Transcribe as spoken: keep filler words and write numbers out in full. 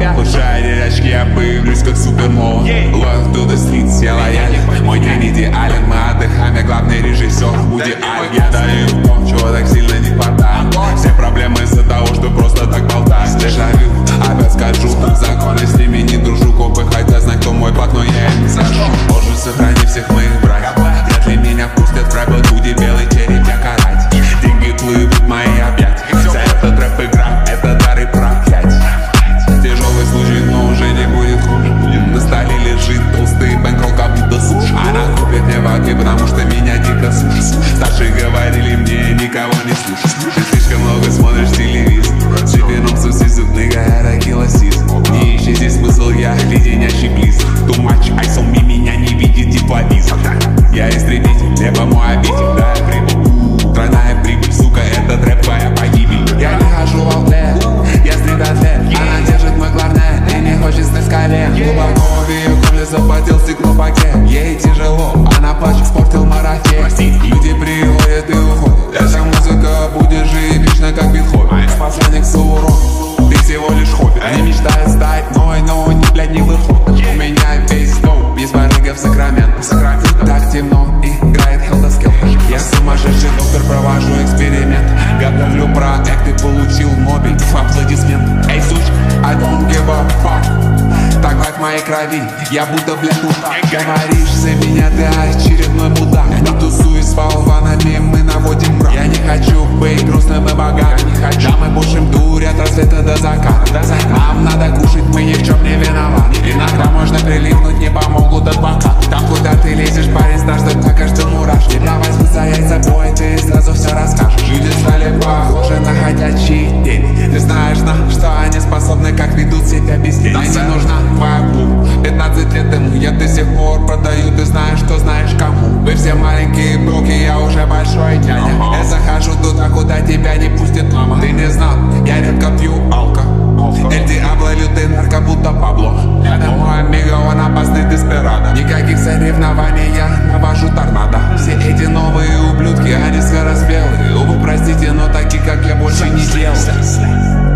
Лучшие очки, я появлюсь как супермол. Loyal to the streets, я лоялен. Мой день идеален, мы отдыхаем, я главный режиссер Вуди Аллен. Я даю то, чего так сильно не хватает. Все проблемы из-за того, что просто так болтаю. Дежавю, опять скажу, законы с ними не дружу. Копы хотят знать, кто мой пак, но я им не сажу. Боже, сохрани всех моих братьев. Вряд ли меня пустят в рэп, Вуди белый череп, я карать. Деньги плывут в мои объятия. За этот рэп игра, это дар и проклятие. Тяжелый случай, но уже не будет хуже. На столе лежит толстый бэнкролл, как будто суши. Она купит мне ваки, потому что меня дико сушит. Старшие говорили мне, никого не слушать. Ты слишком много смотришь телевизор. Чипином сусису, ныга, это килосис. Не ищи здесь смысл, я леденящий близ. Too much ice on me, меня не видит тепловизор. Я истребитель, небо мой обитель, да, я прибыл. Тройная прибыль, сука, это рэп, твоя погибель. Я не хожу в аутлет, я стрит-атлет. Она держит мой кларнет и не хочет снять с колен. Глубоко в ее горле запотел стеклопакет. Ей тяжело, она плачет, спортил марафет. Люди приходят и уходят. Эта музыка будет жить вечно, как Бетховен. Последник Саурон, ты всего лишь хобби. Они мечтают стать мной, но они, блядь, не выходят. У меня весь дом, без барыга в Сакраменто. Так темно, играет Хелдоскел. Я сумасшедший доктор, провожу эксперимент. Готовлю проект и получил Нобель. Аплодисмент. Эй, суч, I don't give a fuck. Так как в моей крови, я будто, блядь, мудак. Говоришь за меня, ты очередной мудак. Не тусуюсь с болванами, мы наводим мрак. Я не хочу быть грустным и богатым. Да, мы пушим дурь от рассвета до заката. Нам надо кушать, мы ни в чем не виноваты. Иногда можно прилипнуть, не помогут адвокаты. Там, куда ты лезешь, парень, стаж, что так каждый мурашки. Тебя возьмут за яйца бой, ты сразу все расскажешь. Люди стали похожи на ходячие тени. Ты знаешь, на что они способны, как ведут себя без тени. Нам не нужна твоя клуб. пятнадцать лет ему я до сих пор продаю. Ты знаешь, что знаешь кому. Вы все маленькие бруки, я уже большой дядя. Я захожу туда, куда тебя не пустит мама. Ты не знал, я редко пью алко. Эль Диабло, лютый нарко, будто Пабло. Это мой амиго, он опасный деспирадо. Никаких соревнований, я навожу торнадо. Все эти новые ублюдки, они скороспелые. Увы, простите, но таких, как я, больше не делал.